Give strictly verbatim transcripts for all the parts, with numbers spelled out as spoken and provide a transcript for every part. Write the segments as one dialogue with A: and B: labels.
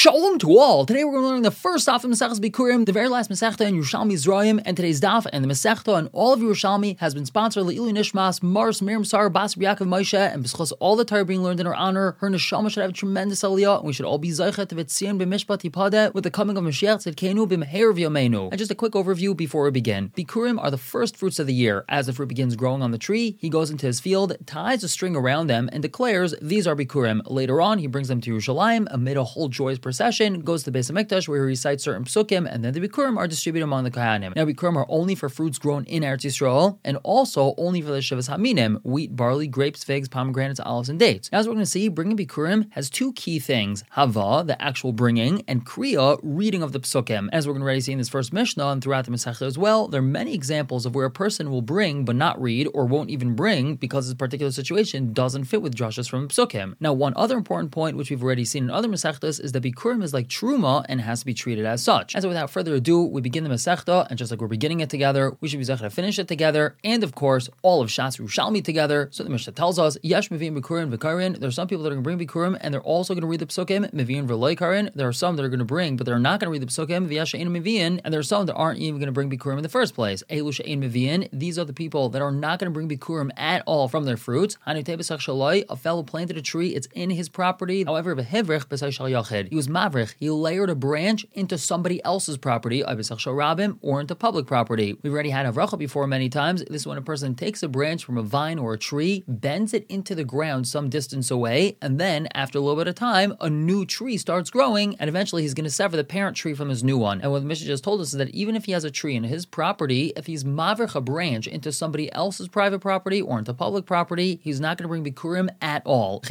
A: Shalom to all! Today we're going to learn the first daf of Maseches Bikurim, the very last Masechta in Yerushalmi Zrayim, and today's daf and the Masechta and all of Yerushalmi has been sponsored by Le'ilu Nishmas, Mars, Miriam Sar, Bas Yaakov Moshe, and b'schos all the Torah being learned in her honor, her neshama should have a tremendous aliyah, and we should all be zeichet to v'tzion b'mishpat yipadeh with the coming of Mashiach Tzidkenu b'meher v'yomeinu. And just a quick overview before we begin. Bikurim are the first fruits of the year. As the fruit begins growing on the tree, he goes into his field, ties a string around them, and declares, these are Bikurim. Later on, he brings them to Yerushalayim amid a whole joyous procession, goes to the Beis HaMikdash where he recites certain psukim, and then the Bikurim are distributed among the Kohanim. Now, Bikurim are only for fruits grown in Eretz Yisrael, and also only for the Shivas Haminim, wheat, barley, grapes, figs, pomegranates, olives, and dates. Now, as we're going to see, bringing Bikurim has two key things: Hava, the actual bringing, and Kriya, reading of the psukim. As we're going to already see in this first Mishnah and throughout the Masechta as well, there are many examples of where a person will bring but not read, or won't even bring because his particular situation doesn't fit with drashas from psukim. Now, one other important point, which we've already seen in other Masechtas, is that Bikurim is like Truma and has to be treated as such. And so without further ado, we begin the Masechta, and just like we're beginning it together, we should be zechah to finish it together, and of course, all of Shas Yerushalmi together. So the Mishnah tells us, Yesh Mevi'im Bikurim V'Karin, there are some people that are going to bring Bikurim, and they're also going to read the Psukim, Mevi'in V'Loi Karin, there are some that are going to bring, but they're not going to read the Psukim, V'Yesh She'ein Mevi'in, and there are some that aren't even going to bring Bikurim in the first place. Elu She'ein Mevi'in, these are the people that are not going to bring Bikurim at all from their fruits. Hanu Tei B'Sach Shaloi, a fellow planted a tree, it's in his property. However, V'Hivrich B'Sach Shal Yachid, he was Mavrich, he layered a branch into somebody else's property, or into public property. We've already had Havracha before many times. This is when a person takes a branch from a vine or a tree, bends it into the ground some distance away, and then, after a little bit of time, a new tree starts growing, and eventually he's going to sever the parent tree from his new one. And what the Mishnah just told us is that even if he has a tree in his property, if he's mavrich a branch into somebody else's private property or into public property, he's not going to bring Bikurim at all.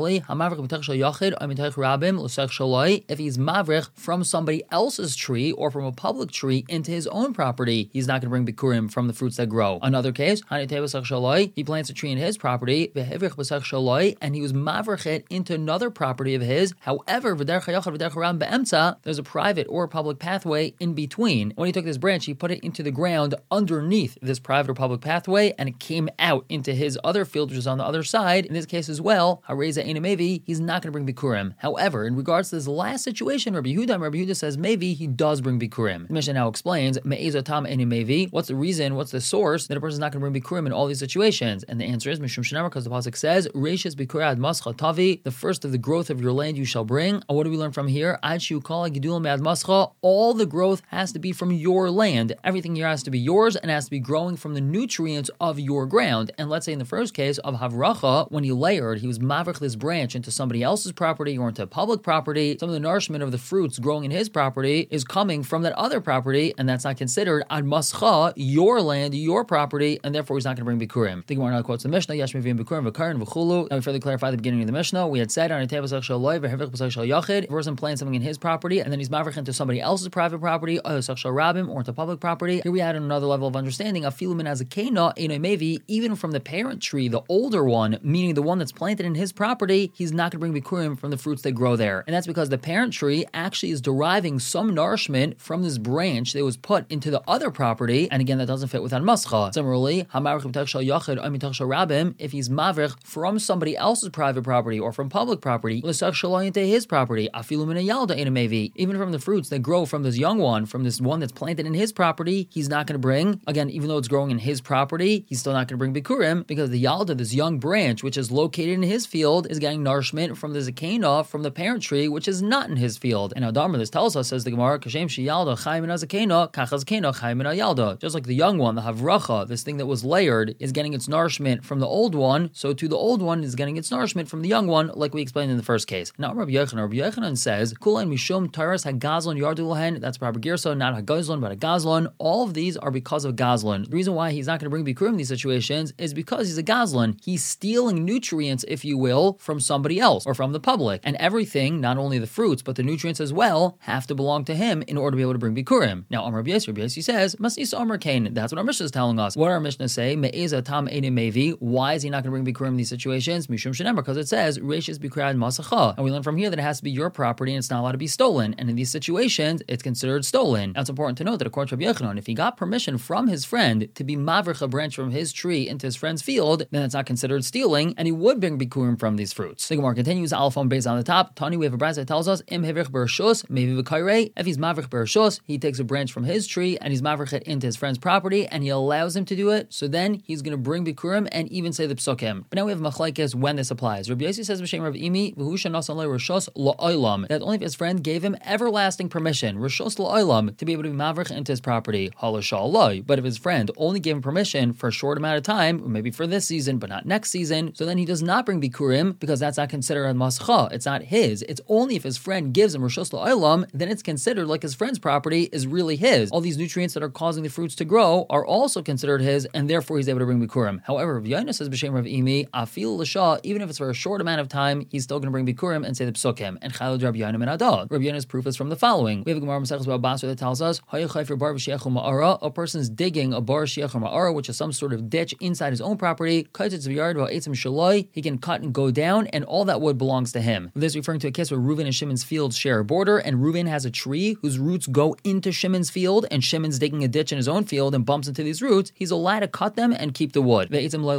A: If he's mavrich from somebody else's tree or from a public tree into his own property, he's not going to bring Bikurim from the fruits that grow. Another case, he plants a tree in his property, and he was mavrich it into another property of his. However, there's a private or public pathway in between. When he took this branch, he put it into the ground underneath this private or public pathway, and it came out into his other field, which is on the other side. In this case as well, he's not going to bring Bikurim. However, in regards to this last situation, Rabbi Yehuda, Rabbi Yehuda says maybe he does bring Bikurim. The Mishnah now explains, what's the reason, what's the source that a person's not going to bring Bikurim in all these situations? And the answer is, Mishum Shenamar, because the pasuk says, Reishis Bikur ad Mascha Tavi, the first of the growth of your land you shall bring. And what do we learn from here? Ad Shu Kala Gidulam ad Mascha, all the growth has to be from your land. Everything here has to be yours and has to be growing from the nutrients of your ground. And let's say in the first case of Havracha, when he layered, he was mavrich this branch into somebody else's property or into public property, some of the nourishment of the fruits growing in his property is coming from that other property, and that's not considered ad mascha, your land, your property, and therefore he's not going to bring Bikurim. The Gemara now quotes the Mishnah, Yesh Mevi'im Bikurim V'Karin V'Chulu. Now we further clarify the beginning of the Mishnah. We had said, on a table Yachid, a person plants something in his property, and then he's mavrich into somebody else's private property, or into public property. Here we add another level of understanding, even from the parent tree, the older one, meaning the one that's planted in his property, he's not going to bring Bikurim from the fruits that grow there. And that's because the parent tree actually is deriving some nourishment from this branch that was put into the other property, and again, that doesn't fit without mascha. Similarly, if he's mavrich from somebody else's private property or from public property, into his property, even from the fruits that grow from this young one, from this one that's planted in his property, he's not going to bring, again, even though it's growing in his property, he's still not going to bring Bikurim, because the Yalda, this young branch, which is located in his field, is getting nourishment from the Zakena, from the parent tree, which is not in his field. And Adamar, this tells us, says the Gemara, Kashem Shiyalda Chaim in Zakena, Kachaz Zakena Chaim in Yalda. Just like the young one, the Havracha, this thing that was layered, is getting its nourishment from the old one, so too the old one is getting its nourishment from the young one, like we explained in the first case. Now Rabbi Yochanan, Rabbi Yochanan says, Kulain Mishum Taras Hagazlon Yardulahen, that's Rabbi Girsa, not Hagazlon, but a Gazlon. All of these are because of Gazlon. The reason why he's not going to bring Bikurim in these situations is because he's a Gazlon. He's stealing nutrients, if you will, from somebody else or from the public. And everything, not only the fruits, but the nutrients as well, have to belong to him in order to be able to bring Bikurim. Now, Amar Rabbi Yossi, Rabbi Yossi says, Masisa Amar Kain. That's what our Mishnah is telling us. What our Mishnah say? Me'eza tam enim mevi. Why is he not going to bring Bikurim in these situations? Mishum shenemar, because it says, Reishis Bikur ad Masacha. And we learn from here that it has to be your property and it's not allowed to be stolen. And in these situations, it's considered stolen. Now, it's important to note that according to Rabbi Yochanan, if he got permission from his friend to be mavrich a branch from his tree into his friend's field, then it's not considered stealing, and he would bring bikurim from these fruits. The Gemara continues, Alpha on base on the top. Tani, we have a brayso that tells us, Im Hivrich Bershus, maybe V'kairei. If he's Mavrich Bershus, he takes a branch from his tree and he's Mavrich it into his friend's property and he allows him to do it. So then he's going to bring Bikurim and even say the Psukim. But now we have Machlaikis when this applies. Rabbi Yossi says, B'Shem Rav Imi, V'husha Nasan Le Rishos La'olam, that only if his friend gave him everlasting permission, Rishos La'olam, to be able to be Mavrich into his property, Halashal Loi. But if his friend only gave him permission for a short amount of time, or maybe for this season, but not next season, so then he does not bring Bikurim because that's not considered a Mascha. It's not his. It's only if his friend gives him Rishos La'olam, then it's considered like his friend's property is really his. All these nutrients that are causing the fruits to grow are also considered his, and therefore he's able to bring Bikurim. However, Rav Yaina says, B'Shem Rav Imi, Afil L'Shah, even if it's for a short amount of time, he's still going to bring Bikurim and say the Psukim. And Chalad Rav Yaina min Adad. Rav Yaina's proof is from the following. We have a Gemara Masechus Bava Basra that tells us, a person's digging a bar shiach or ma'ara, which is some sort of ditch inside his own property. He can cut and go down, and all that wood belongs to him. This is referring to a case where Reuven and Shimon's fields share a border, and Reuven has a tree whose roots go into Shimon's field, and Shimon's digging a ditch in his own field and bumps into these roots. He's allowed to cut them and keep the wood.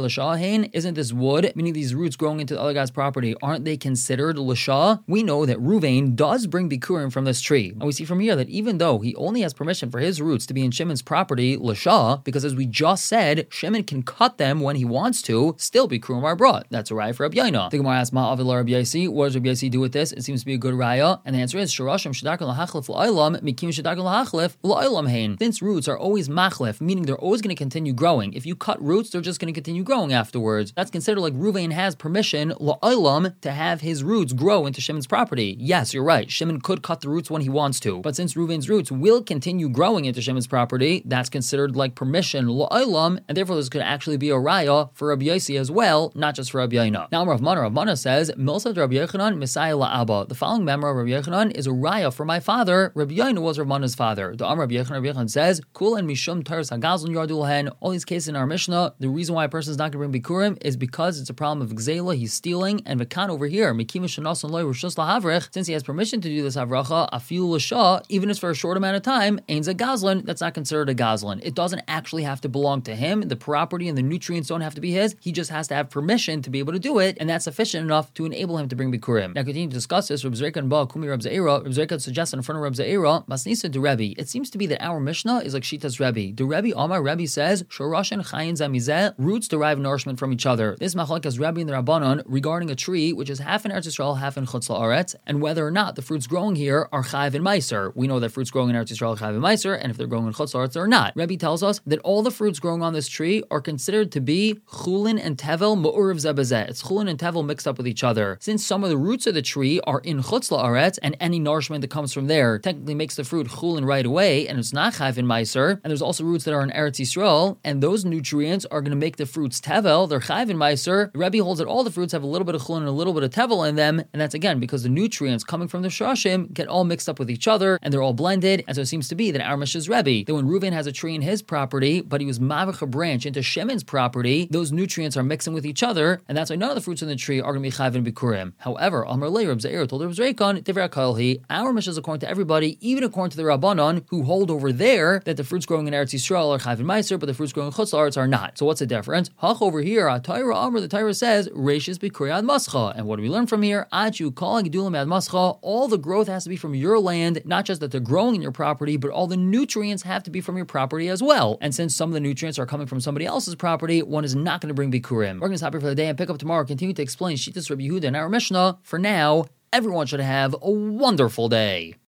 A: Isn't this wood, meaning these roots growing into the other guy's property, aren't they considered l'shah? We know that Reuven does bring bikurim from this tree. And we see from here that even though he only has permission for his roots to be in Shimon's property, l'shah, because as we just said, Shimon can cut them when he wants to, still bikurim are brought. That's a raya for Rabbi Yaina. The Gemara asks, Ma avil Rabbi Yossi, what does Rabbi Yossi do with this? It seems to be a good raya. And the answer is, Shirashim shadakal lahachlif la'olam, mikim shadakal lahachlif la'olam hein. Since roots are always machlif, meaning they're always going to continue growing. If you cut roots, they're just going to continue growing afterwards. That's considered like Reuven has permission, la'olam, to have his roots grow into Shimon's property. Yes, you're right. Shimon could cut the roots when he wants to. But since Reuven's roots will continue growing into Shimon's property, that's considered like permission, la'olam, and therefore this could actually be a raya for Rabbi Yossi as well, not just for Rabbi Yaina. Now Rav Mana, Rav Mana says, Milsad Rabbi Yochanan, Messiah la'aba. The following member of Rabbi Yochanan is a raya for my father. Rabbi Yaina was Rav Mana's father. The Amar Rabbi Yochanan, Rabbi Yochanan says, Kul and Mishum Taras Hagazlin Yardul Hen. All these cases in our Mishnah, the reason why a person is not going to bring Bikurim is because it's a problem of Gzela, he's stealing, and Vikan over here, Mikima Shanasan Loy Rishus Lahavrich, since he has permission to do this Havracha, Afil L'Shah, even if it's for a short amount of time, Ain's a Gazlin, that's not considered a Gazlin. It doesn't actually have to belong to him. The property and the nutrients don't have to be his. He just has to have permission to be able to do it, and that's sufficient enough to enable him to bring Bikurim. Now, continue to discuss this. Reb Zreika and Ba Kumi Reb Zeira. Reb Zreika suggests in front of Reb Zeira, Masnisa de Rebbe. It seems to be that our Mishnah is like Shitas Rebbe. The Rebbe, Amar Rebbe says, Shorashin Chayin Zamizeh, roots derive nourishment from each other. This machlokes Rebbe and the Rabbanon regarding a tree which is half in Eretz Yisrael, half in Chutz La'aretz, and whether or not the fruits growing here are Chayiv and Meiser. We know that fruits growing in Eretz Yisrael are Chayiv and Meiser, and if they're growing in Chutz La'aretz, they're not. Rebbe tells us that all the fruits growing on this tree are considered to be Chulin and Tevel Ma'urav Zebazeh. It's Chulin and Tevel mixed up with each other. Since some of the roots of the tree are in Chutz La'aretz, and any nourishment that comes from there technically makes the fruit Chulin right away, and it's not Chayiv and Meiser, and there's also roots that are in Eretz Yisrael, and those nutrients are going to make the fruits Tevel, they're Chayiv and Meiser. The Rebbe holds that all the fruits have a little bit of Chulin and a little bit of Tevel in them, and that's again because the nutrients coming from the Shashim get all mixed up with each other, and they're all blended, and so it seems to be that our Mishnah's Rebbe, that when Reuven has a tree in his property, but he was Mavach a branch into Shimon's property, those nutrients are mixing with each other, and that's why none of the fruits in the tree are going to be Chayiv and Bikurim. However, Amar Lei, Reb Zeir told Reb Zreikon, Divrei HaKalhi, our Mishnah is according to everybody, even according to the Rabbanon, who hold over there that the fruits growing in Eretz Yisrael are Chayiv and Meiser, but the fruits growing in Chutz La'aretz are not. So what's the difference? Hach over here, Atayra Amar, the Torah says, Reishis Bikuri Ad Mascha. And what do we learn from here? Achu calling Gedulim Ad Mascha, all the growth has to be from your land, not just that they're growing in your property, but all the nutrients have to be from your property as well. And since some of the nutrients are coming from somebody else's property, one is not going to bring Bikurim. We're going to stop here for the day and pick up tomorrow, continue to explain Shittas Rabbi Yehuda and our Mishnah. For now, everyone should have a wonderful day.